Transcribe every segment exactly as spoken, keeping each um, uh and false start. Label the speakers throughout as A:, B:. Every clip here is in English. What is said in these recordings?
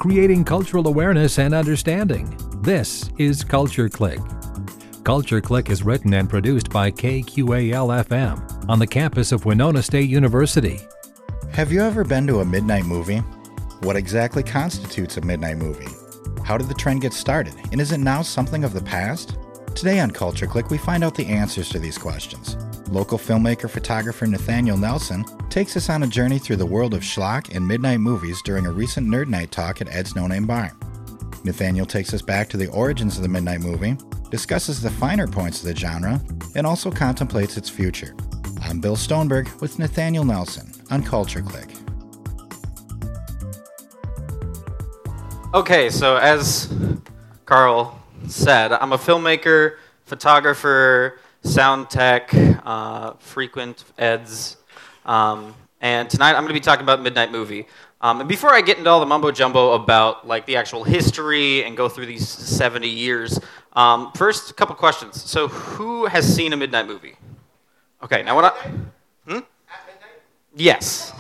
A: creating cultural awareness and understanding. This is Culture Click. Culture Click is written and produced by K Q A L F M on the campus of Winona State University.
B: Have you ever been to a midnight movie? What exactly constitutes a midnight movie? How did the trend get started, and is it now something of the past? Today on Culture Click, we find out the answers to these questions. Local filmmaker photographer Nathaniel Nelson takes us on a journey through the world of schlock and midnight movies during a recent Nerd Night talk at Ed's No Name Bar. Nathaniel takes us back to the origins of the midnight movie, discusses the finer points of the genre, and also contemplates its future. I'm Bill Stoneberg with Nathaniel Nelson on Culture Click.
C: Okay, so as Carl said, I'm a filmmaker, photographer, sound tech, uh, frequent eds, um, and tonight I'm going to be talking about Midnight Movie. Um, and before I get into all the mumbo jumbo about like the actual history and go through these seventy years, um, first a couple questions. So, who has seen a Midnight Movie? Okay, now when I hmm? Yes.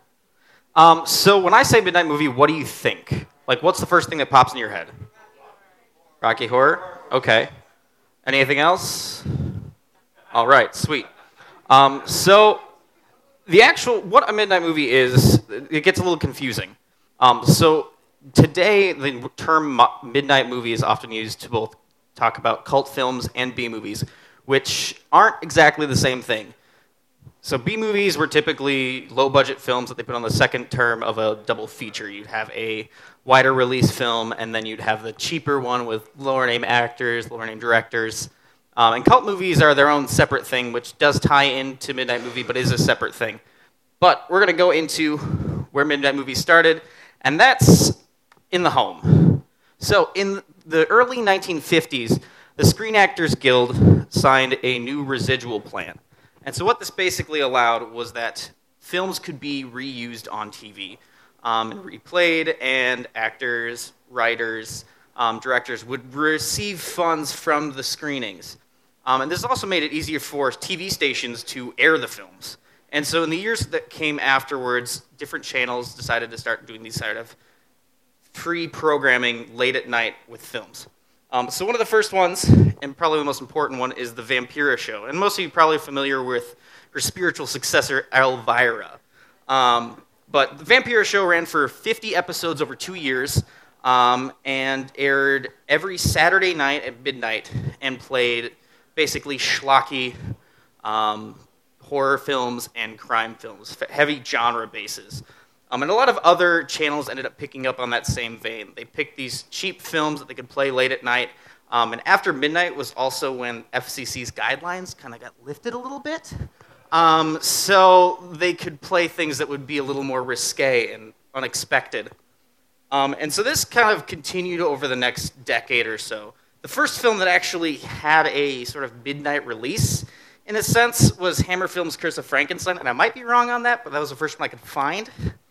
C: Um, so when I say Midnight Movie, what do you think? Like, what's the first thing that pops in your head? Rocky Horror? Okay. Anything else? All right, sweet. Um, so, the actual, what a midnight movie is, it gets a little confusing. Um, so, today, the term mo- midnight movie is often used to both talk about cult films and B-movies, which aren't exactly the same thing. So B-movies were typically low-budget films that they put on the second term of a double feature. You'd have a wider release film, and then you'd have the cheaper one with lower-name actors, lower-name directors. Um, and cult movies are their own separate thing, which does tie into Midnight Movie, but is a separate thing. But we're going to go into where Midnight Movie started, and that's in the home. So in the early nineteen fifties, the Screen Actors Guild signed a new residual plan. And so what this basically allowed was that films could be reused on T V um, and replayed, and actors, writers, um, directors would receive funds from the screenings. Um, and this also made it easier for T V stations to air the films. And so in the years that came afterwards, different channels decided to start doing these sort of pre-programming late at night with films. Um, so one of the first ones, and probably the most important one, is the Vampira Show. And most of you are probably familiar with her spiritual successor, Elvira. Um, but the Vampira Show ran for fifty episodes over two years um, and aired every Saturday night at midnight and played basically schlocky um, horror films and crime films, heavy genre bases. Um, and a lot of other channels ended up picking up on that same vein. They picked these cheap films that they could play late at night. Um, and after midnight was also when F C C's guidelines kind of got lifted a little bit. Um, so they could play things that would be a little more risque and unexpected. Um, and so this kind of continued over the next decade or so. The first film that actually had a sort of midnight release, in a sense, was Hammer Films' Curse of Frankenstein. And I might be wrong on that, but that was the first one I could find.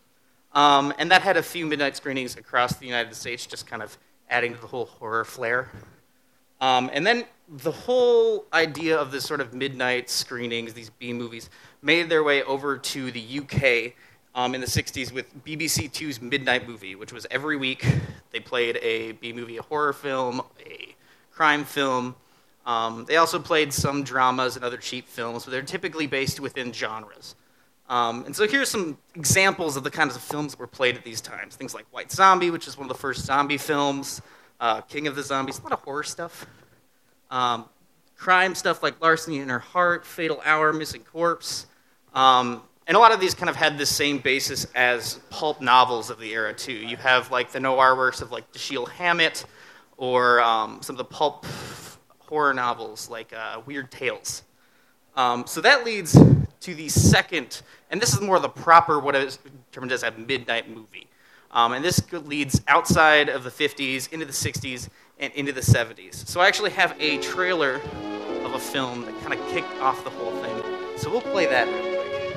C: Um, and that had a few midnight screenings across the United States, just kind of adding to the whole horror flair. Um, and then the whole idea of this sort of midnight screenings, these B-movies, made their way over to the U K um, in the sixties with B B C Two's Midnight Movie, which was every week they played a B-movie, a horror film, a crime film. Um, they also played some dramas and other cheap films, but they're typically based within genres. Um, and so here's some examples of the kinds of films that were played at these times. Things like White Zombie, which is one of the first zombie films, uh, King of the Zombies, a lot of horror stuff. Um, crime stuff like Larceny in Her Heart, Fatal Hour, Missing Corpse. Um, and a lot of these kind of had the same basis as pulp novels of the era, too. You have like the noir works of like Dashiell Hammett, or um, some of the pulp horror novels like uh, Weird Tales. Um, so that leads to the second, and this is more the proper, what is determined as a midnight movie. Um, and this leads outside of the fifties, into the sixties, and into the seventies. So I actually have a trailer of a film that kind of kicked off the whole thing. So we'll play that real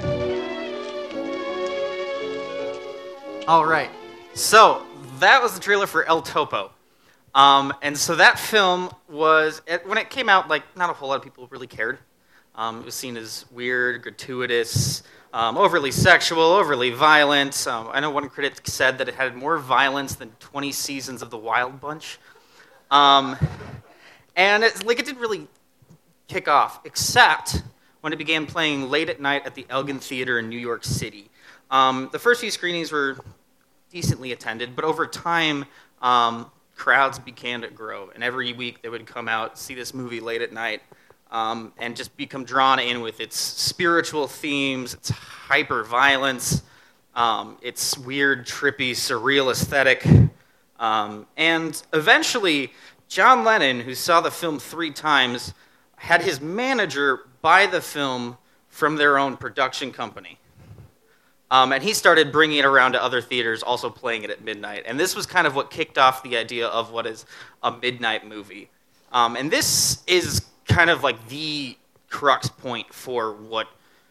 C: quick. All right. So that was the trailer for El Topo. Um, and so that film was, when it came out, like, not a whole lot of people really cared. Um, it was seen as weird, gratuitous, Um, overly sexual, overly violent. Um, I know one critic said that it had more violence than twenty seasons of The Wild Bunch. Um, and it, like, it didn't really kick off, except when it began playing late at night at the Elgin Theater in New York City. Um, the first few screenings were decently attended, but over time, um, crowds began to grow. And every week they would come out, see this movie late at night, Um, and just become drawn in with its spiritual themes, its hyper-violence, um, its weird, trippy, surreal aesthetic. Um, and eventually, John Lennon, who saw the film three times, had his manager buy the film from their own production company. Um, and he started bringing it around to other theaters, also playing it at midnight. And this was kind of what kicked off the idea of what is a midnight movie. Um, and this is kind of like the crux point for what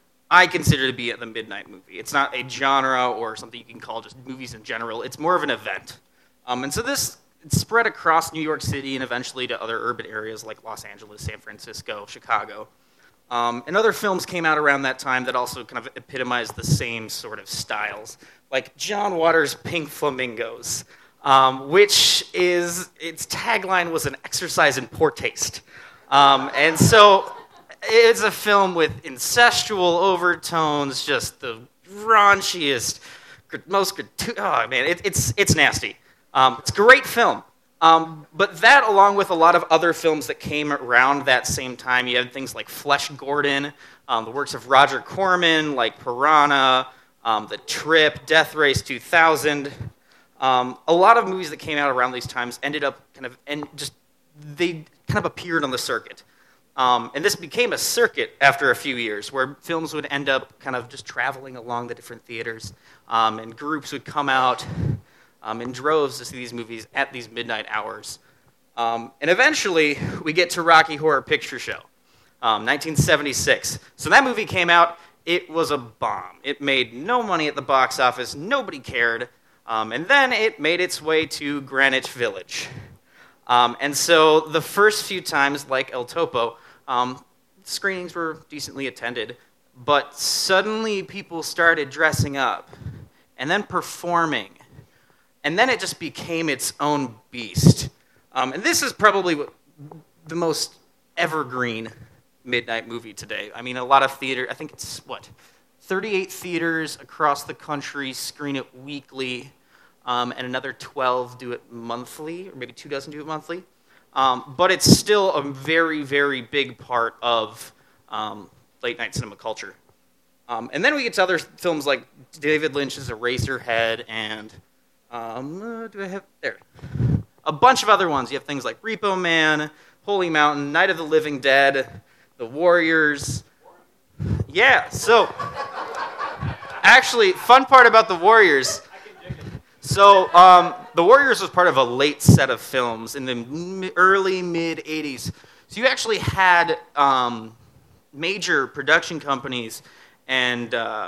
C: I consider to be the midnight movie. It's not a genre or something you can call just movies in general. It's more of an event. Um, and so this spread across New York City and eventually to other urban areas like Los Angeles, San Francisco, Chicago. Um, and other films came out around that time that also kind of epitomized the same sort of styles, like John Waters' Pink Flamingos, um, which is, its tagline was an exercise in poor taste. Um, and so it's a film with incestual overtones, just the raunchiest, most gratuitous. Oh man, it, it's it's nasty. Um, it's a great film. Um, but that, along with a lot of other films that came around that same time, you had things like Flesh Gordon, um, the works of Roger Corman, like Piranha, um, The Trip, Death Race two thousand. Um, a lot of movies that came out around these times ended up kind of and just they kind of appeared on the circuit. Um, and this became a circuit after a few years, where films would end up kind of just traveling along the different theaters, um, and groups would come out um, in droves to see these movies at these midnight hours. Um, and eventually, we get to Rocky Horror Picture Show, um, nineteen seventy-six. So that movie came out, it was a bomb. It made no money at the box office, nobody cared, um, and then it made its way to Greenwich Village. Um, and so the first few times, like El Topo, um, screenings were decently attended, but suddenly people started dressing up and then performing, and then it just became its own beast. Um, and this is probably what, the most evergreen midnight movie today. I mean, a lot of theater, I think it's, what, thirty-eight theaters across the country screen it weekly. Um, and another twelve do it monthly, or maybe two dozen do it monthly. Um, but it's still a very, very big part of um, late-night cinema culture. Um, and then we get to other films like David Lynch's Eraserhead and, um, uh, do I have, there. A bunch of other ones. You have things like Repo Man, Holy Mountain, Night of the Living Dead, The Warriors. Yeah, so, actually, fun part about The Warriors. So, um, The Warriors was part of a late set of films in the early, mid-eighties. So you actually had um, major production companies and uh,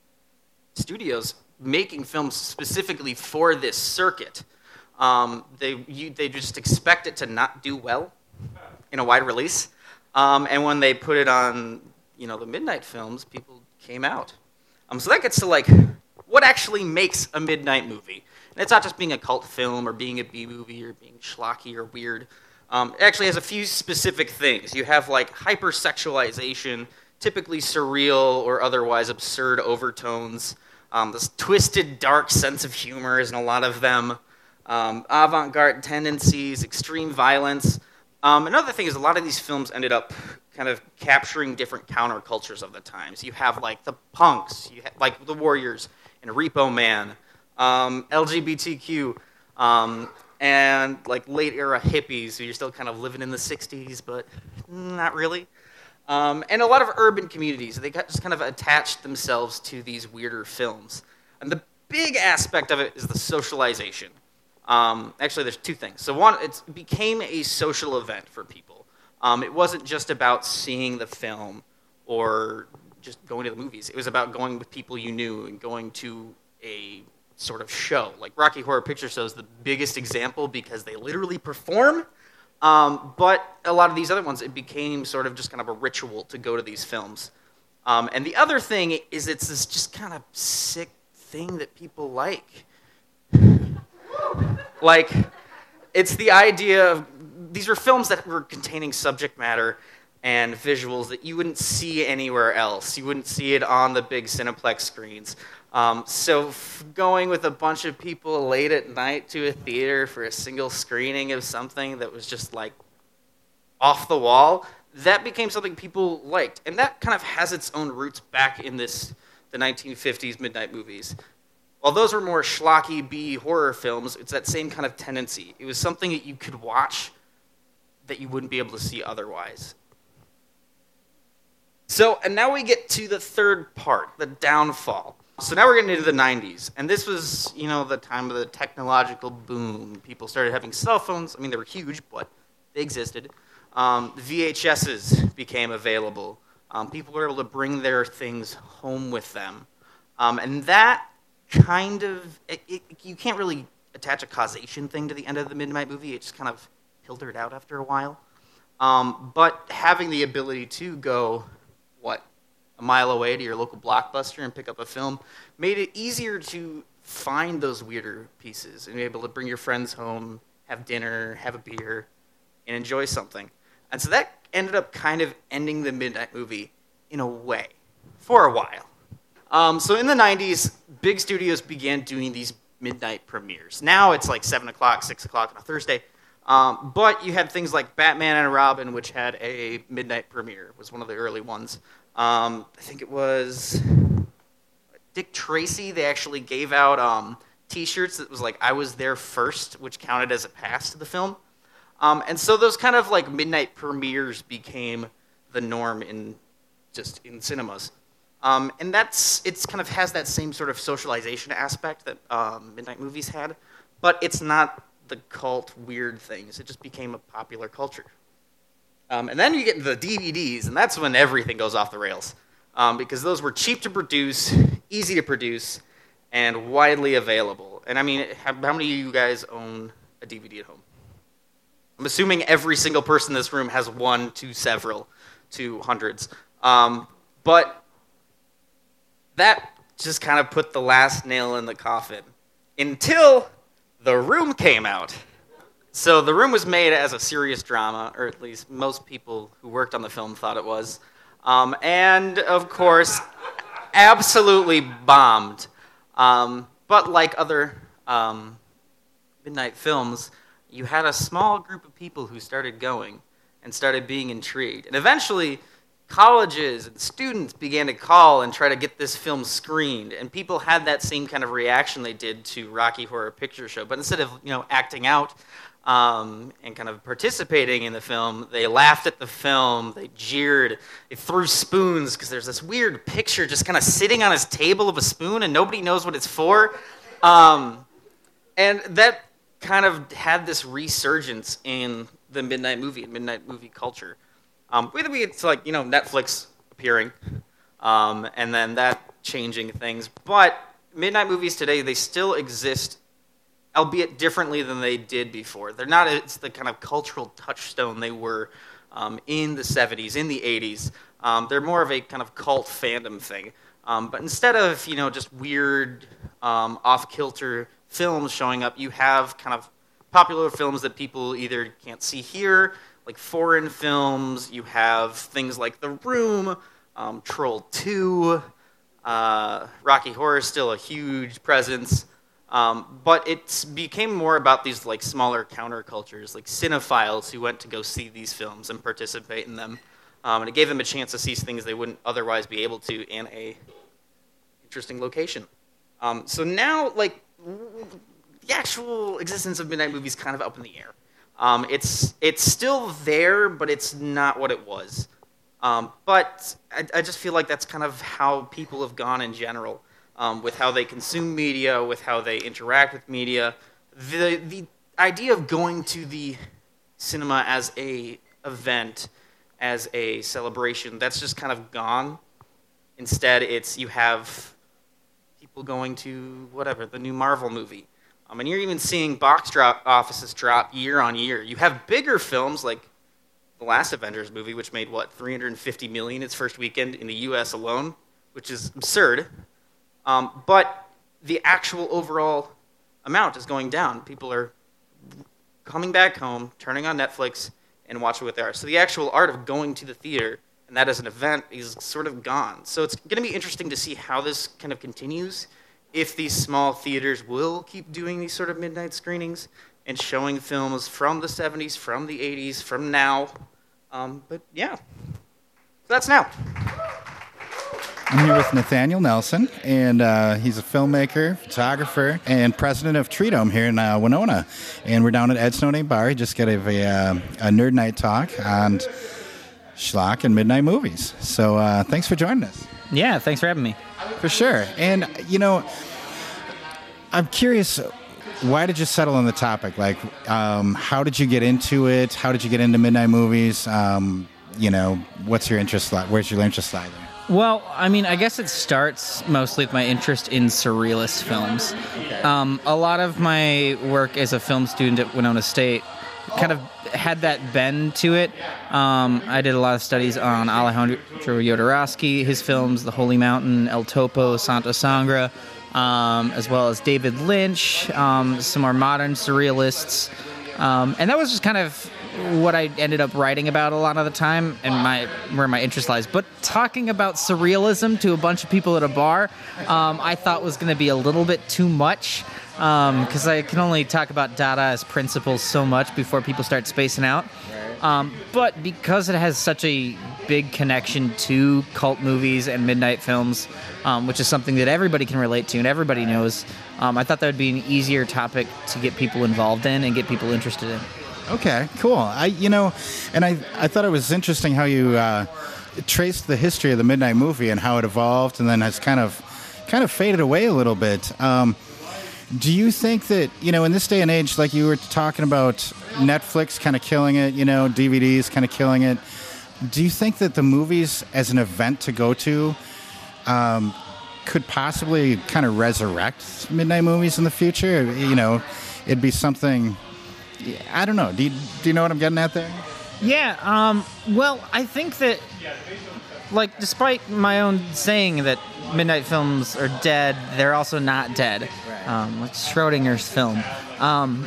C: studios making films specifically for this circuit. Um, they you, they just expect it to not do well in a wide release. Um, and when they put it on, you know, the midnight films, people came out. Um, so that gets to, like, what actually makes a midnight movie? And it's not just being a cult film or being a B-movie or being schlocky or weird. Um, it actually has a few specific things. You have, like, hypersexualization, typically surreal or otherwise absurd overtones. Um, this twisted, dark sense of humor is in a lot of them. Um, avant-garde tendencies, extreme violence. Um, another thing is a lot of these films ended up kind of capturing different countercultures of the times. You have, like, the punks, you have, like the Warriors and Repo Man, um, L G B T Q, um, and like late era hippies who you're still kind of living in the sixties, but not really. Um, and a lot of urban communities, they got, just kind of attached themselves to these weirder films. And the big aspect of it is the socialization. Um, actually, there's two things. So one, it's, it became a social event for people. Um, it wasn't just about seeing the film or just going to the movies. It was about going with people you knew and going to a sort of show. Like Rocky Horror Picture Show is the biggest example because they literally perform. Um, but a lot of these other ones, it became sort of just kind of a ritual to go to these films. Um, and the other thing is it's this just kind of sick thing that people like. Like, it's the idea of, these were films that were containing subject matter and visuals that you wouldn't see anywhere else. You wouldn't see it on the big Cineplex screens. Um, so f- going with a bunch of people late at night to a theater for a single screening of something that was just like off the wall, that became something people liked. And that kind of has its own roots back in this the nineteen fifties midnight movies. While those were more schlocky B horror films, it's that same kind of tendency. It was something that you could watch that you wouldn't be able to see otherwise. So, and now we get to the third part, the downfall. So now we're getting into the nineties, and this was, you know, the time of the technological boom. People started having cell phones. I mean, they were huge, but they existed. Um, V H S's became available. Um, people were able to bring their things home with them. Um, and that kind of, it, it, you can't really attach a causation thing to the end of the midnight movie. It just kind of filtered out after a while. Um, but having the ability to go, what, a mile away to your local Blockbuster and pick up a film made it easier to find those weirder pieces and be able to bring your friends home, have dinner, have a beer, and enjoy something. And so that ended up kind of ending the midnight movie in a way, for a while. Um, so in the nineties, big studios began doing these midnight premieres. Now it's like seven o'clock, six o'clock on a Thursday. Um, but you had things like Batman and Robin, which had a midnight premiere. It was one of the early ones. Um, I think it was Dick Tracy. They actually gave out um, T-shirts that was like, I was there first, which counted as a pass to the film. Um, and so those kind of like midnight premieres became the norm in just in cinemas. Um, and that's, it's kind of has that same sort of socialization aspect that um, midnight movies had, but it's not the cult weird things. It just became a popular culture. Um, and then you get into the D V Ds, and that's when everything goes off the rails, um, because those were cheap to produce, easy to produce, and widely available. And I mean, how, how many of you guys own a D V D at home? I'm assuming every single person in this room has one to several to hundreds. Um, but that just kind of put the last nail in the coffin until The Room came out. So The Room was made as a serious drama, or at least most people who worked on the film thought it was. Um, and, of course, absolutely bombed. Um, but like other um, midnight films, you had a small group of people who started going and started being intrigued. And eventually, colleges and students began to call and try to get this film screened. And people had that same kind of reaction they did to Rocky Horror Picture Show. But instead of, you know, acting out um, and kind of participating in the film, they laughed at the film, they jeered, they threw spoons, because there's this weird picture just kind of sitting on his table of a spoon, and nobody knows what it's for. Um, and that kind of had this resurgence in the midnight movie and midnight movie culture. Um, with it's like, you know, Netflix appearing, um, and then that changing things. But midnight movies today, they still exist, albeit differently than they did before. They're not it's the kind of cultural touchstone they were um, in the seventies, in the eighties. Um, they're more of a kind of cult fandom thing. Um, but instead of, you know, just weird, um, off-kilter films showing up, you have kind of popular films that people either can't see here, like foreign films. You have things like The Room, um, Troll two, uh, Rocky Horror is still a huge presence. Um, but it became more about these like smaller countercultures, like cinephiles who went to go see these films and participate in them. Um, and it gave them a chance to see things they wouldn't otherwise be able to in a interesting location. Um, so now, like, the actual existence of midnight movies kind of up in the air. Um, it's it's still there, but it's not what it was. Um, but I, I just feel like that's kind of how people have gone in general, um, with how they consume media, with how they interact with media. The the idea of going to the cinema as a event, as a celebration, that's just kind of gone. Instead, it's you have people going to whatever, the new Marvel movie. Um, and you're even seeing box drop offices drop year on year. You have bigger films like the last Avengers movie, which made, what, three hundred fifty million dollars its first weekend in the U S alone, which is absurd. Um, but the actual overall amount is going down. People are coming back home, turning on Netflix, and watching what they are. So the actual art of going to the theater, and that as an event, is sort of gone. So it's going to be interesting to see how this kind of continues, if these small theaters will keep doing these sort of midnight screenings and showing films from the seventies, from the eighties, from now. Um, but yeah, so that's now.
B: I'm here with Nathaniel Nelson, and uh, he's a filmmaker, photographer, and president of Treedome here in uh, Winona. And we're down at Ed Snowden Bar. He just got a, a, a nerd night talk on schlock and midnight movies. So uh, thanks for joining us.
D: Yeah, thanks for having me.
B: For sure. And, you know, I'm curious, why did you settle on the topic? Like, um, how did you get into it? How did you get into midnight movies? Um, you know, what's your interest lie? Where's your interest lie there?
D: Well, I mean, I guess it starts mostly with my interest in surrealist films.
B: Okay.
D: Um, a lot of my work as a film student at Winona State kind of had that bend to it. Um, I did a lot of studies on Alejandro Jodorowsky, his films, The Holy Mountain, El Topo, Santa Sangre, um, as well as David Lynch, um, some more modern surrealists. Um, and that was just kind of what I ended up writing about a lot of the time and my where my interest lies. But talking about surrealism to a bunch of people at a bar, um, I thought was going to be a little bit too much, because um, I can only talk about Dadaist principles so much before people start spacing out. Um, but because it has such a big connection to cult movies and midnight films, um, which is something that everybody can relate to and everybody knows, um, I thought that would be an easier topic to get people involved in and get people interested in.
B: Okay, cool. I, you know, and I, I thought it was interesting how you uh, traced the history of the midnight movie and how it evolved, and then has kind of, kind of faded away a little bit. Um, do you think that, you know, in this day and age, like you were talking about Netflix kind of killing it, you know, D V Ds kind of killing it, do you think that the movies as an event to go to um, could possibly kind of resurrect midnight movies in the future? You know, it'd be something. I don't know. Do you, do you know what I'm getting at there?
D: Yeah. Um, well, I think that, like, despite my own saying that midnight films are dead, they're also not dead.
B: Right.
D: Um, like Schrodinger's film. Um,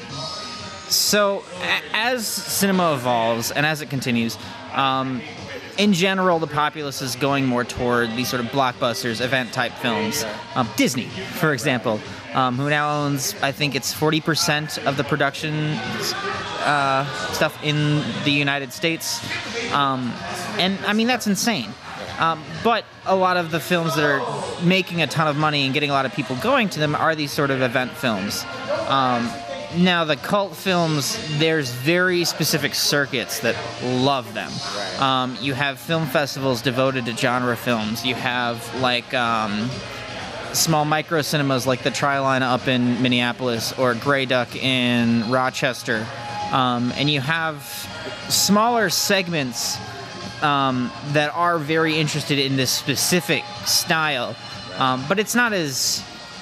D: so, a- as cinema evolves and as it continues, um, in general, the populace is going more toward these sort of blockbusters, event-type films. Um, Disney, for example, um, who now owns, I think it's forty percent of the production uh, stuff in the United States. Um, and, I mean, that's insane. Um, but a lot of the films that are making a ton of money and getting a lot of people going to them are these sort of event films. Um, now, the cult films, there's very specific circuits that love them.
B: Right.
D: Um, you have film festivals devoted to genre films. You have, like, um, small micro cinemas like the Triline up in Minneapolis or Grey Duck in Rochester. Um, and you have smaller segments um, that are very interested in this specific style. Um, but it's not as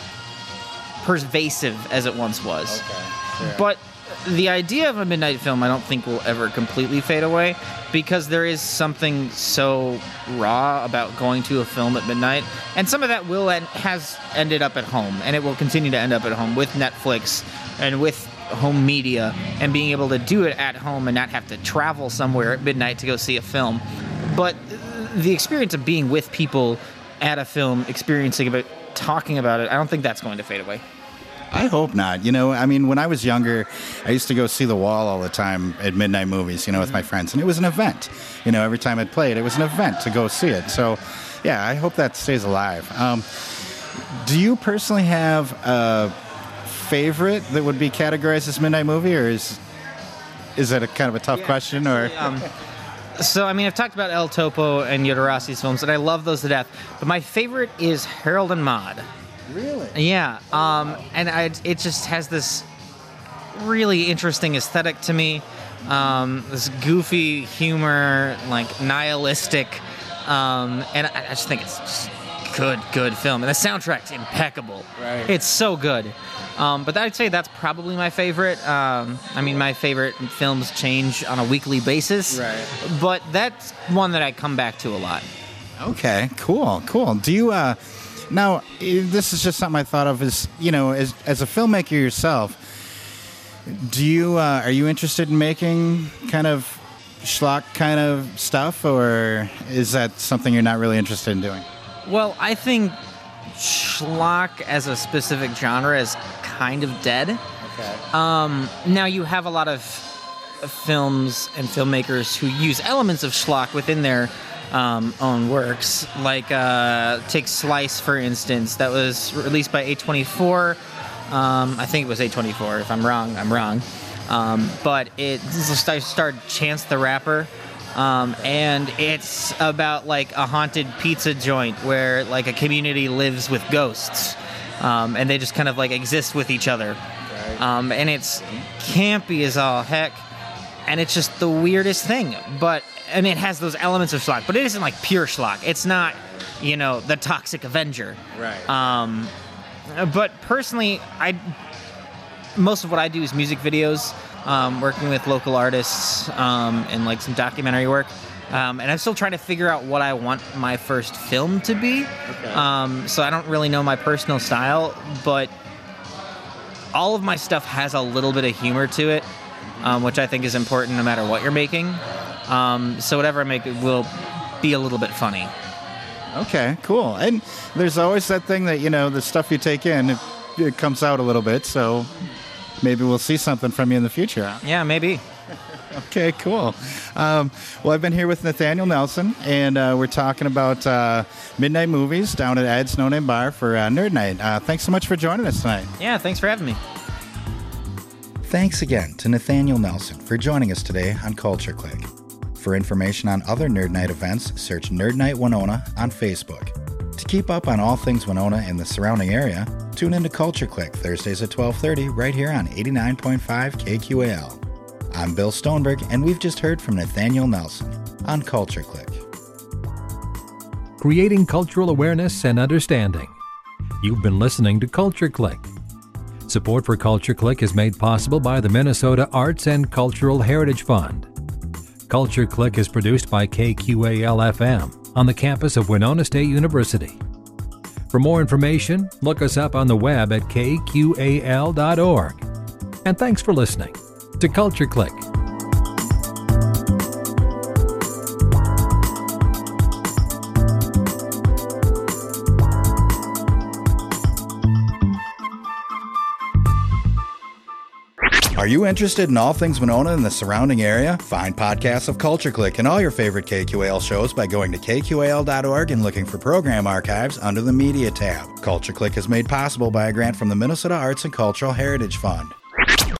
D: pervasive as it once was.
B: Okay. Sure.
D: But the idea of a midnight film, I don't think will ever completely fade away, because there is something so raw about going to a film at midnight, and some of that will and has ended up at home, and it will continue to end up at home with Netflix and with home media, and being able to do it at home and not have to travel somewhere at midnight to go see a film. But the experience of being with people at a film, experiencing it, talking about it, I don't think that's going to fade away.
B: I hope not. You know, I mean, when I was younger, I used to go see The Wall all the time at midnight movies, you know, with my friends. And it was an event. You know, every time it played, it was an event to go see it. So, yeah, I hope that stays alive. Um, do you personally have a favorite that would be categorized as midnight movie, or is is that a kind of a tough
D: Yeah.
B: question? Or
D: Um, so, I mean, I've talked about El Topo and Jodorowsky's films, and I love those to death. But my favorite is Harold and Maude.
B: really?
D: Yeah, um, and I, it just has this really interesting aesthetic to me. Um, this goofy humor, like nihilistic, um, and I, I just think it's just good, good film. And the soundtrack's impeccable.
B: Right.
D: It's so good. Um, but I'd say that's probably my favorite. Um, I mean, my favorite films change on a weekly basis.
B: Right.
D: But that's one that I come back to a lot.
B: Okay, cool, cool. Do you, uh, now, eh, this is just something I thought of as, you know, as, as a filmmaker yourself, do you, uh, are you interested in making kind of schlock kind of stuff, or is that something you're not really interested in doing?
D: Well, I think schlock as a specific genre is kind of dead.
B: Okay.
D: Um, now, you have a lot of films and filmmakers who use elements of schlock within their um, own works. Like, uh, take Slice, for instance. That was released by A twenty-four. Um, I think it was A twenty-four. If I'm wrong, I'm wrong. Um, but it starred Chance the Rapper. Um, and it's about, like, a haunted pizza joint where, like, a community lives with ghosts. Um, and they just kind of, like, exist with each other.
B: Right.
D: Um, and it's campy as all heck. And it's just the weirdest thing. But, and it has those elements of schlock. But it isn't, like, pure schlock. It's not, you know, the Toxic Avenger.
B: Right.
D: Um, but personally, I... most of what I do is music videos, um, working with local artists, um, and like some documentary work. Um, and I'm still trying to figure out what I want my first film to be.
B: Okay.
D: Um, so I don't really know my personal style, but all of my stuff has a little bit of humor to it, um, which I think is important no matter what you're making. Um, so whatever I make will be a little bit funny.
B: Okay, cool. And there's always that thing that, you know, the stuff you take in, it, it comes out a little bit, so maybe we'll see something from you in the future. Huh?
D: Yeah, maybe.
B: Okay, cool. Um, well, I've been here with Nathaniel Nelson, and uh, we're talking about uh, midnight movies down at Ed's No Name Bar for uh, Nerd Night. Uh, thanks so much for joining us tonight.
D: Yeah, thanks for having me.
B: Thanks again to Nathaniel Nelson for joining us today on Culture Click. For information on other Nerd Night events, search Nerd Night Winona on Facebook. To keep up on all things Winona and the surrounding area, tune into Culture Click Thursdays at twelve thirty right here on eighty-nine point five K Q A L. I'm Bill Stoneberg, and we've just heard from Nathaniel Nelson on Culture Click.
A: Creating cultural awareness and understanding. You've been listening to Culture Click. Support for Culture Click is made possible by the Minnesota Arts and Cultural Heritage Fund. Culture Click is produced by K Q A L F M on the campus of Winona State University. For more information, look us up on the web at K Q A L dot org. And thanks for listening to Culture Click.
B: Are you interested in all things Winona and the surrounding area? Find podcasts of Culture Click and all your favorite K Q A L shows by going to K Q A L dot org and looking for program archives under the Media tab. Culture Click is made possible by a grant from the Minnesota Arts and Cultural Heritage Fund.